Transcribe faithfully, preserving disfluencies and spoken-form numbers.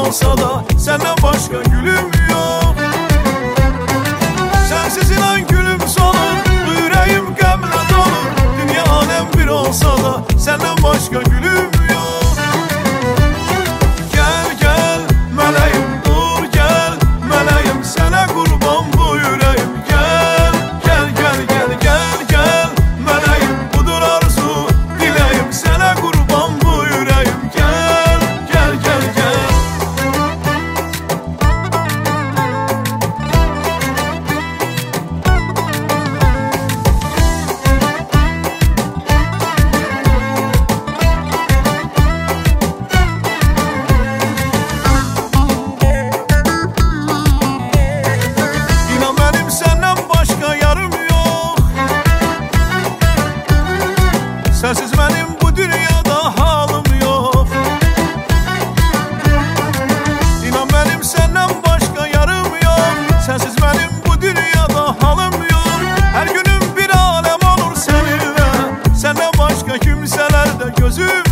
olsa da senden başka gülüm yok. Sensiz inan gülüm solur, bu yüreğim qəmlə dolur. Dünya alem bir olsa da senden başka gülüm yok. Gel gel meleğim, dur gel meleğim, sana kurban bu yüreğim. Gel gel gel gel gel gel meleğim, budur arzu dileğim, sana kurban bu yüreğim. Gel gel gel gel. İnan benim senden başka yarım yok. Sensiz benim bu dünyada halım yok. İnan benim senden başka yarım yok. Sensiz benim bu dünyada halım yok. Her günüm bir alem olur seninle, senden başka kimselerde gözüm